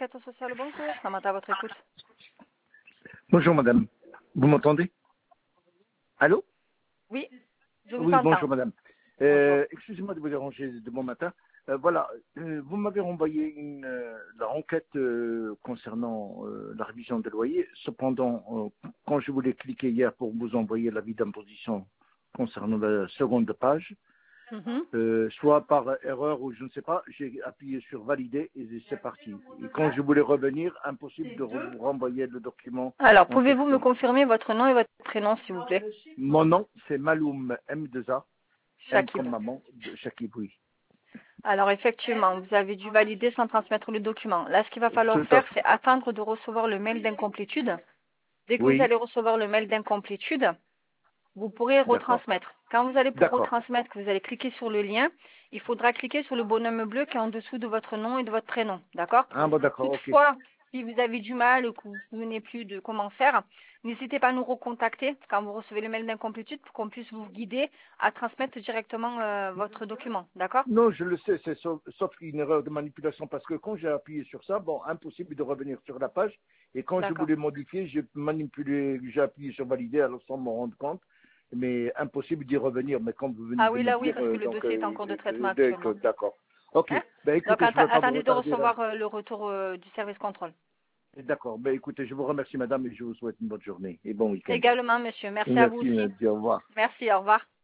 Enquête sociale, bonjour. Samantha, à votre écoute. Bonjour madame, vous m'entendez? Allô? Oui, je vous Oui, entends. bonjour madame. Bonjour. Excusez-moi de vous déranger de bon matin. Voilà, vous m'avez renvoyé la enquête concernant la révision des loyers. Cependant, quand je voulais cliquer hier pour vous envoyer l'avis d'imposition concernant la seconde page, Mhm. soit par erreur ou je ne sais pas, j'ai appuyé sur valider et c'est parti. Et quand je voulais revenir, impossible de vous renvoyer le document Alors, en pouvez-vous me question. confirmer votre nom et votre prénom, s'il vous plaît? Mon nom, c'est Maloum M2A, M Shakib. comme maman, de Shakib, oui. Alors, effectivement, vous avez dû valider sans transmettre le document. Là, ce qu'il va falloir Tout à faire, fait. c'est attendre de recevoir le mail d'incomplétude. Dès que vous Oui, allez recevoir le mail d'incomplétude, vous pourrez d'accord. retransmettre. Quand vous allez pour D'accord. retransmettre, que vous allez cliquer sur le lien, il faudra cliquer sur le bonhomme bleu qui est en dessous de votre nom et de votre prénom. D'accord? Ah bon, d'accord, ok. Toutefois, si vous avez du mal ou que vous ne vous souvenez plus de comment faire, n'hésitez pas à nous recontacter quand vous recevez le mail d'incomplétude pour qu'on puisse vous guider à transmettre directement votre document. D'accord? Non, je le sais, c'est sauf une erreur de manipulation parce que quand j'ai appuyé sur ça, bon, impossible de revenir sur la page. Et quand je D'accord. voulais modifier, j'ai manipulé, j'ai appuyé sur valider alors sans m'en rendre compte. Mais impossible d'y revenir. Mais comme vous venez Ah de oui, me là oui, dire, parce que le dossier est en cours de traitement actuellement. d'accord. Ok. Hein? Ben Donc écoutez, je ne vais pas vous attendez de retarder là. recevoir le retour du service contrôle. D'accord. Ben écoutez, je vous remercie madame et je vous souhaite une bonne journée et bon week-end. Également, monsieur. Merci à vous Merci, aussi. au revoir. Merci, au revoir.